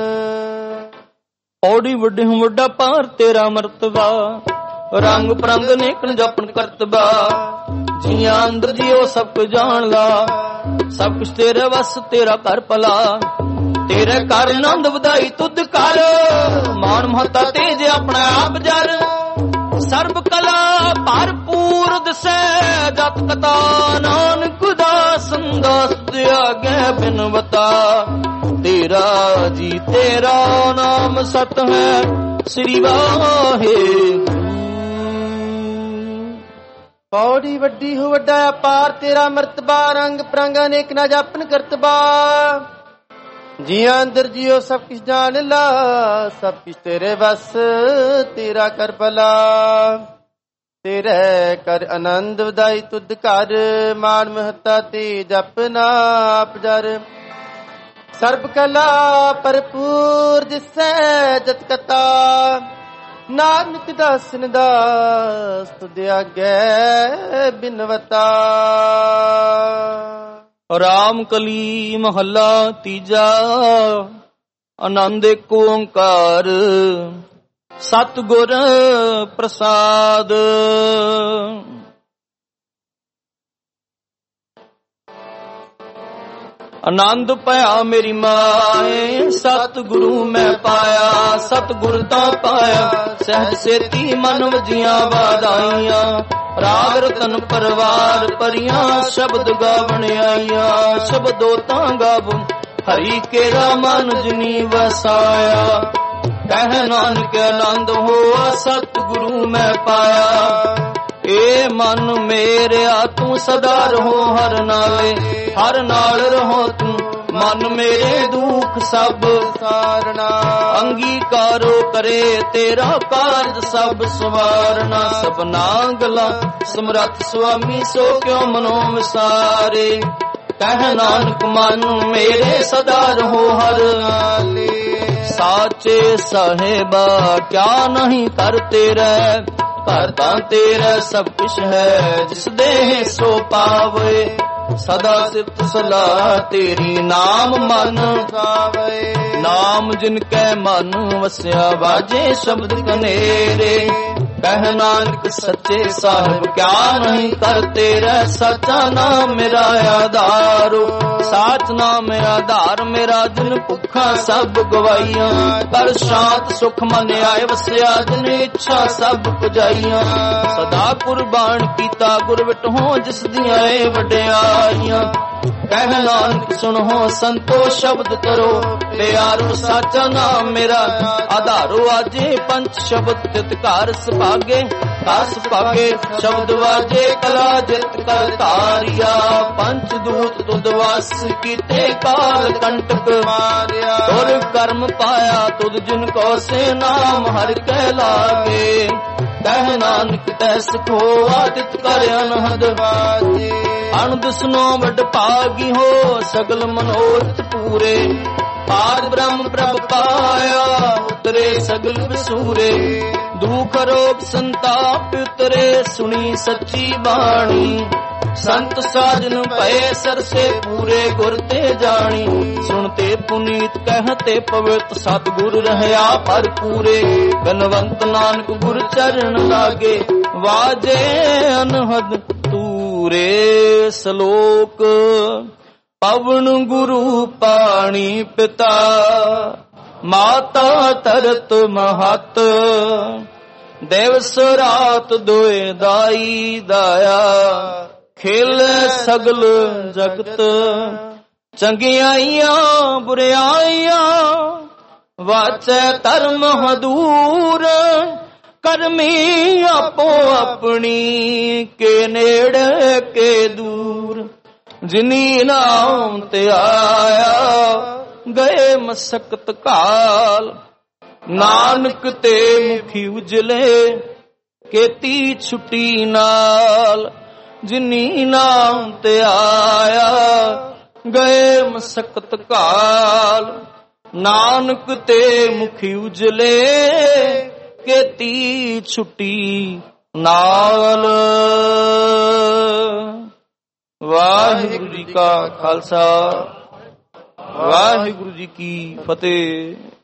ਔੜੀ ਵੱਡੇ ਹੂੰ ਵੱਡਾ ਪਾਰ ਤੇਰਾ ਮਰਤਬਾ, ਰੰਗ ਪ੍ਰੰਗ ਨੇਕਣ ਜਪਨ ਕਰਤਬਾ। ਜੀਆਂ ਅੰਦਰ ਜਿਉ ਸਭ ਕੁ ਜਾਣ ਲਾ, ਸਭ ਕੁਛ ਤੇਰੇ ਵਸ ਤੇਰਾ ਕਰ ਭਲਾ। ਤੇਰੇ ਕਰ ਆਨੰਦ ਵਧਾਈ ਤੁਧ ਕਰ, ਮਾਨ ਮਹਤਾ ਤੇਜ ਆਪਣਾ ਆਪ ਜਰ। ਸਰਬ ਕਲਾ ਭਰਪੂਰ ਦਸੈ, ਜਤ ਕਤਾ ਨਾਨਕ ਦਾਸ ਦਾਸ ਆਗੇ ਬਿਨਵਤਾ। ਤੇਰਾ ਜੀ ਤੇਰਾ ਨਾਮ ਸਤ ਹੈ, ਸ੍ਰੀ ਵਾਹਿਗੁਰੂ। ਪੌੜੀ ਵੱਡੀ ਹੋ ਵੱਡਾ ਅਪਾਰ ਤੇਰਾ ਮਰਤਬਾ, ਰੰਗ ਪ੍ਰੰਗ ਅਨੇਕ ਨਾ ਜਾਪਨ ਕਰਤਬਾ। ਜੀਆਂ ਅੰਦਰ ਜਿਉ ਸਭ ਕਿਛ ਜਾਣ ਲਾ, ਸਭ ਕਿਛ ਤੇਰੇ ਵਸ ਤੇਰਾ ਕਰ ਭਲਾ। ਤੇਰੇ ਕਰ ਆਨੰਦ ਵਧਾਈ ਤੁਧ ਘਰ, ਮਾਨ ਮਹਤਾ ਤੇ ਜਪਨਾ ਆਪ ਜਰ। ਸਰਬ ਕਲਾ ਭਰਪੂਰ ਦਿਸੈ ਜਤ ਕਤਾ, ਨਾਨਕ ਦਾਸਨ ਦਾਸ ਤੁਧ ਆਗੇ ਬਿਨਵਤਾ। ਰਾਮ ਕਲੀ ਮਹੱਲਾ ਤੀਜਾ। ਆਨੰਦ ਏਕ ਓੰਕਾਰ ਸਤਿਗੁਰ ਪ੍ਰਸਾਦ। ਆਨੰਦ ਭਇਆ ਮੇਰੀ ਮਾਏ, ਸਤਿਗੁਰੂ ਮੈਂ ਪਾਇਆ। ਸਤਿਗੁਰ ਤਾਂ ਪਾਇਆ ਸਹਿਜ ਸੇਤੀ, ਮਨ ਵਜੀਆਂ ਵਾਧਾਈਆਂ। ਰਾਗ ਰਤਨ ਪਰਵਾਰ ਭਰੀਆਂ, ਸ਼ਬਦ ਗਾਵਣ ਆਈਆਂ। ਸ਼ਬਦੋ ਤਾਂ ਗਾਵ ਹਰੀ ਕੇਰਾ ਮਨ ਜਿਨੀ ਵਸਾਇਆ। ਕਹਿ ਨਾਨਕ ਆਨੰਦ ਹੋਆ ਸਤਿਗੁਰੂ ਮੈਂ ਪਾਇਆ। ਏ ਮਨ ਮੇਰਿਆ ਤੂੰ ਸਦਾ ਰਹੋ ਹਰ ਨਾਲੇ, ਹਰ ਨਾਲ ਰਹੋ ਤੂੰ ਮਨ ਮੇਰੇ ਦੁਖ ਸਭ ਸਾਰਨਾ। ਅੰਗੀਕਾਰੋ ਕਰੇ ਤੇਰਾ ਕਾਰਜ ਸਭ ਸਵਾਰਨਾ। ਸਭਨਾ ਗਲਾ ਸਮਰੱਥ ਸੁਆਮੀ ਸੋ ਕਿਉ ਮਨੋ ਵਿਸਾਰੇ। ਕਹਿ ਨਾਨਕ ਮਨ ਮੇਰੇ ਸਦਾ ਰਹੋ ਹਰ ਨਾਲੇ। ਸਾਚੇ ਸਾਹਿਬਾ ਕਿਆ ਨਹੀਂ ਕਰ ਤੇਰਾ, ਘਰ ਤਾਂ ਤੇਰਾ ਸਭ ਕੁਛ ਹੈ। ਜਿਸ ਦੇਹ ਸੋ ਪਾਵੇ, ਸਦਾ ਸਿਫਤ ਸਲਾਹ ਤੇਰੀ ਨਾਮ ਮਨ ਗਾਵੇ। ਨਾਮ ਜਿਨ ਕੈ ਮਨ ਵਸਿਆ, ਬਾਜੇ ਸ਼ਬਦ ਕਨੇਰੇ। ਕਹਿ ਨਾਨਕ ਸੱਚੇ ਸਾਹਿਬ ਕਿਆ ਨਹੀਂ ਕਰ ਤੇਰਾ। ਸੱਚਾ ਨਾਮ ਮੇਰਾ ਆਧਾਰੋ, ਸਾਚ ਨਾਮ ਮੇਰਾ ਆਧਾਰ। ਮੇਰਾ ਜਿਨ ਭੁੱਖਾ ਸਭ ਗਵਾਈਆਂ, ਪਰ ਸ਼ਾਂਤ ਸੁਖ ਮਨ ਆਏ ਵਸਿਆ। ਜਿਨ ਇੱਛਾ ਸਭ ਪੁਜਾਈਆਂ, ਸਦਾ ਕੁਰਬਾਨ ਕੀਤਾ ਗੁਰ ਵਿਟਹੁ ਜਿਸ ਦੀਆਂ ਏ ਵਡਿਆਈਆਂ। ਕਹਿ ਨਾਨਕ ਸੁਣੋ ਸੰਤੋ ਸ਼ਬਦ ਕਰੋ ਪਿਆਰੋ। ਸਾਚਾ ਨਾਮ ਮੇਰਾ ਆਧਾਰੋ, ਆਜੇ ਪੰਚ ਸ਼ਬਦ ਤਿਤ ਘਰ ਸੁਭਾਗੇ। ਘਰ ਸੁਭਾਗੇ ਸ਼ਬਦ ਵਾਜੇ, ਕਲਾ ਜਿਤ ਕਰ ਧਾਰਿਆ। ਪੰਚ ਦੂਤ ਤੁਧ ਵਸ ਕੀਤੇ, ਕਾਲ ਕੰਟਕ ਮਾਰਿਆ। ਤੁਰ ਕਰਮ ਪਾਇਆ ਤੁਧ ਜਿਨ ਕੋ ਸੇ, ਨਾਮ ਹਰਿ ਕੈ ਲਾਗੇ। ਕਹਿ ਨਾਨਕ ਤੈ ਸੁਖੋ ਆਦਿਤ ਕਰ ਅਨਹਦ ਵਾਜੇ। ਅਨੰਦ ਸੁਨੋ ਵਡ ਭਾਗੀ ਹੋ, ਸਗਲ ਮਨੋਰਥ ਪੂਰੇ। ਪਾਰ ਬ੍ਰਹਮ ਪ੍ਰਭ ਪਾਇਆ, ਉਤਰੇ ਸਗਲ ਵਿਸੂਰੇ। ਦੁਖ ਰੋਗ ਸੰਤਾਪ ਉਤਰੇ, ਸੁਣੀ ਸੱਚੀ ਬਾਣੀ। ਸੰਤ ਸਾਜਨ ਭਏ ਸਰਸੇ, ਪੂਰੇ ਗੁਰ ਤੇ ਜਾਣੀ। ਸੁਣਤੇ ਪੁਨੀਤ ਕਹਤੇ ਪਵਿੱਤ, ਸਤਿਗੁਰ ਰਹਿਆ ਭਰਪੂਰੇ। ਬਲਵੰਤ ਨਾਨਕ ਗੁਰ ਚਰਨ ਲਾਗੇ, ਵਾਜੇ ਅਨਹਦ ਤੂਰੇ। ਸ਼ਲੋਕ ਪਵਨ ਗੁਰੂ ਪਾਣੀ ਪਿਤਾ, ਮਾਤਾ ਤਰਤ ਮਹਤ। ਦਿਵਸ ਰਾਤ ਦੋਏ ਦਾਈ ਦਾਇਆ, ਖੇਲ ਸਗਲ ਜਗਤ। ਚੰਗਿਆਈਆਂ ਬੁਰਿਆਈਆਂ, ਵਾਚੈ ਧਰਮ ਹਦੂਰ। ਕਰਮੀ ਆਪੋ ਆਪਣੀ, ਕੇ ਨੇੜੇ ਕੇ ਦੂਰ। ਜਿਨੀ ਨਾਮ ਤੇ ਆਇਆ, ਗਏ ਮਸਕਤ ਕਾਲ। ਨਾਨਕ ਤੇ ਮੁਖੀ ਉਜਲੇ, ਕੀਤੀ ਛੁੱਟੀ ਨਾਲ। ਜਿਨੀ ਨਾਮ ਤੇ ਆਇਆ, ਗਏ ਮਸਕਤ ਕਾਲ। ਨਾਨਕ ਤੇ ਮੁਖੀ ਉਜਲੇ, ਕੀਤੀ ਛੁੱਟੀ ਨਾਲ। ਵਾਹਿਗੁਰੂ ਜੀ ਕਾ ਖਾਲਸਾ, ਵਾਹਿਗੁਰੂ ਜੀ ਕੀ ਫਤਿਹ।